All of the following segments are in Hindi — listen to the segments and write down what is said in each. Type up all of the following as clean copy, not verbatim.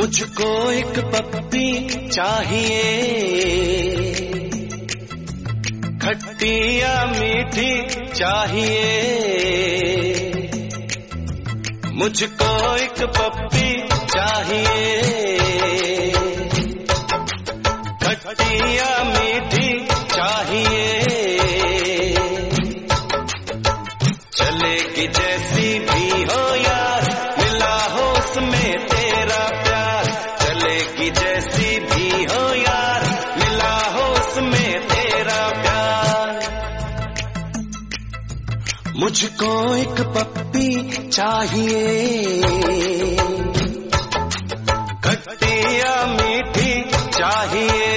मुझको एक पप्पी चाहिए, खट्टी या मीठी चाहिए। मुझको एक पप्पी चाहिए, खट्टी या मीठी चाहिए। चलेगी जैसी भी हो यार, मिला हो उसमें तेरा प्यार। चलेगी जैसी भी हो यार, मिला हो उसमें तेरा प्यार। मुझको एक पप्पी चाहिए, खट्टी या मीठी चाहिए।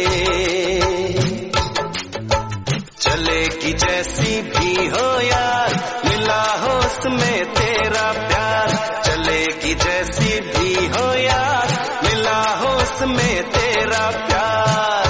चलेगी जैसी भी हो यार, मिला हो उसमें तेरा प्यार। चलेगी जैसी भी हो यार, मिला हो उसमें तेरा प्यार।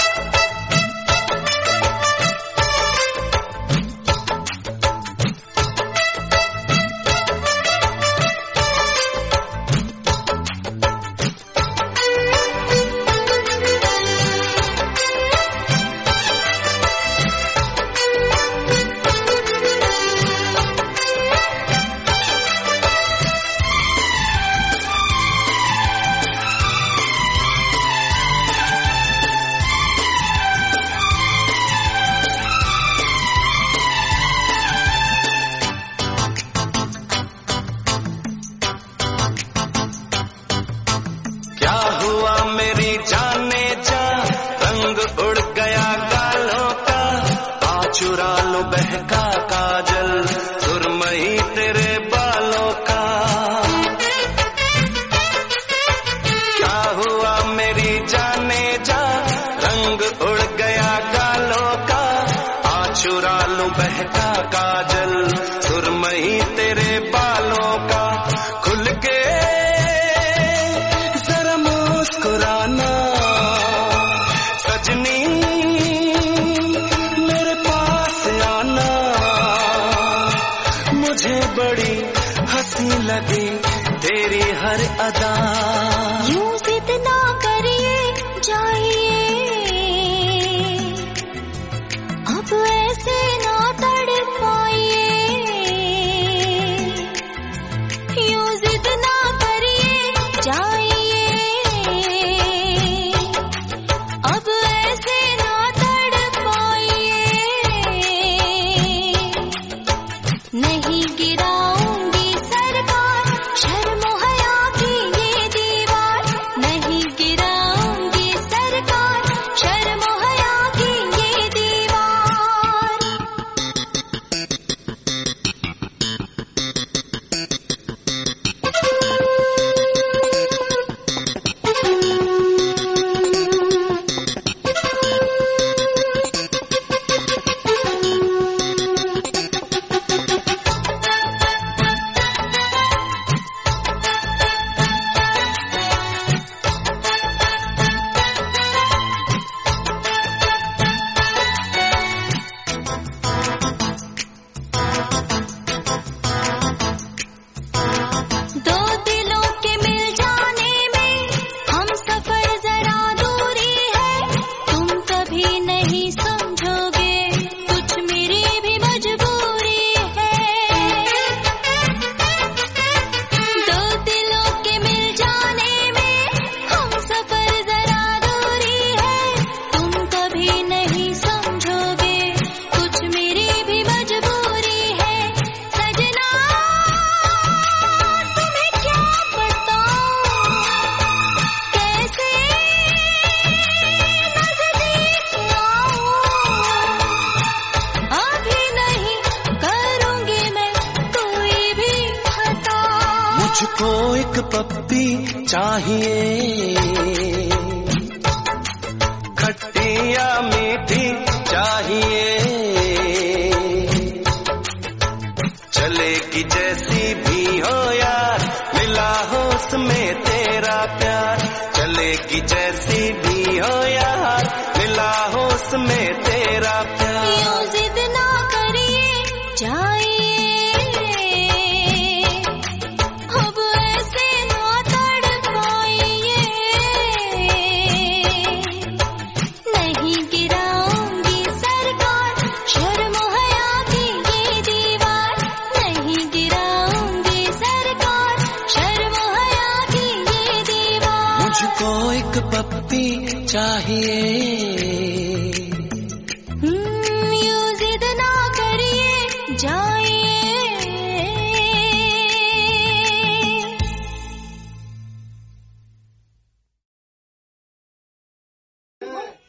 मेरी जाने जा, रंग उड़ गया गालों का। आ चुरा लो बहका काजल, सुरमई तेरे बालों का। क्या हुआ मेरी जाने जा, रंग उड़ गया गालों का। आ चुरा लो बहका काजल, सुरमई तेरे बालों का। खुल के मुस्कुराना सजनी, मेरे पास आना। मुझे बड़ी हंसी लगी तेरी हर अदा। यूं जिद ना करिए जाइए, अब ऐसे ना तड़पाइए। यूं जिद ना करिए जाइए, नहीं गिराऊंगी सरकार शर्म हया की ये दीवार। नहीं गिराऊंगी सरकार शर्म हया की ये दीवार। मुझको एक पप्पी चाहिए, खट्टी या मीठी चाहिए। चलेगी जैसी भी हो यार, मिला हो उसमें तेरा प्यार। चलेगी जैसी भी हो यार, मिला हो उसमें तेरा प्यार। यूं जिद ना करिए जाइए, अब ऐसे ना तड़पाइए। को एक पप्पी चाहिए।